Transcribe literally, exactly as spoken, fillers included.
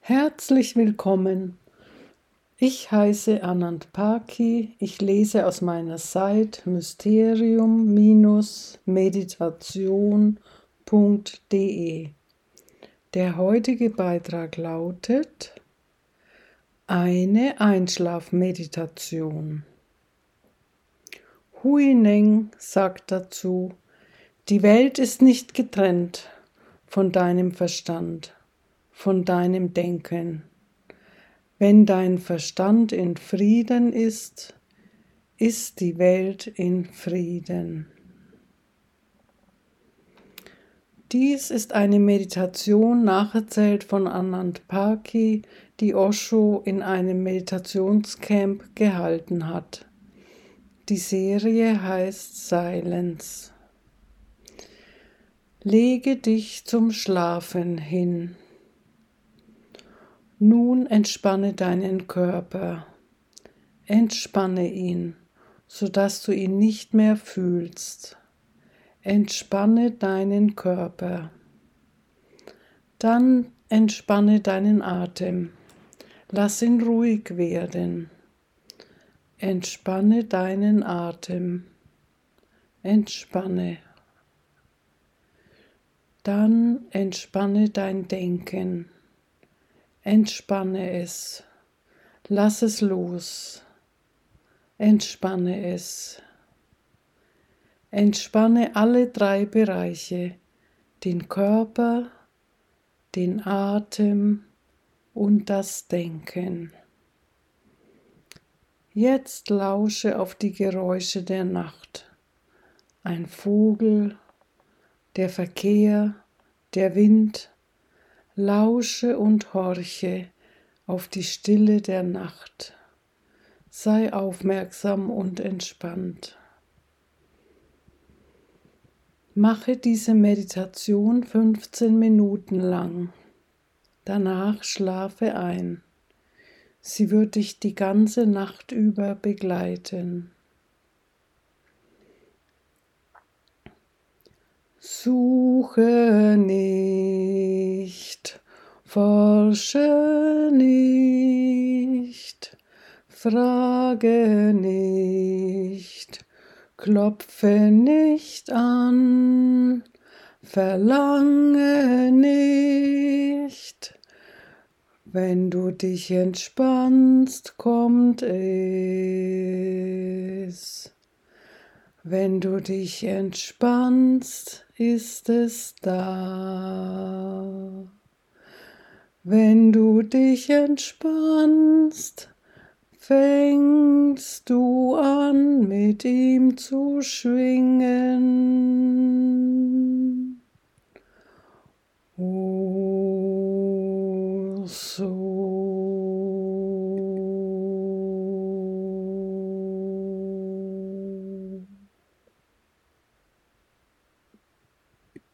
Herzlich willkommen. Ich heiße Anand Paki. Ich lese aus meiner Seite mysterium meditation punkt de. Der heutige Beitrag lautet: Eine Einschlafmeditation. Huineng sagt dazu: Die Welt ist nicht getrennt von deinem Verstand, von deinem Denken. Wenn dein Verstand in Frieden ist, ist die Welt in Frieden. Dies ist eine Meditation, nacherzählt von Anand Paki, die Osho in einem Meditationscamp gehalten hat. Die Serie heißt Silence. Lege dich zum Schlafen hin. Nun entspanne deinen Körper. Entspanne ihn, sodass du ihn nicht mehr fühlst. Entspanne deinen Körper. Dann entspanne deinen Atem. Lass ihn ruhig werden. Entspanne deinen Atem. Entspanne. Dann entspanne dein Denken. Entspanne es. Lass es los. Entspanne es. Entspanne alle drei Bereiche, den Körper, den Atem und das Denken. Jetzt lausche auf die Geräusche der Nacht. Ein Vogel, der Verkehr, der Wind. Lausche und horche auf die Stille der Nacht. Sei aufmerksam und entspannt. Mache diese Meditation fünfzehn Minuten lang. Danach schlafe ein. Sie wird dich die ganze Nacht über begleiten. Suche nicht, forsche nicht, frage nicht, klopfe nicht an, verlange nicht. Wenn du dich entspannst, kommt es. Wenn du dich entspannst, ist es da. Wenn du dich entspannst, fängst du an, mit ihm zu schwingen. Oh, so.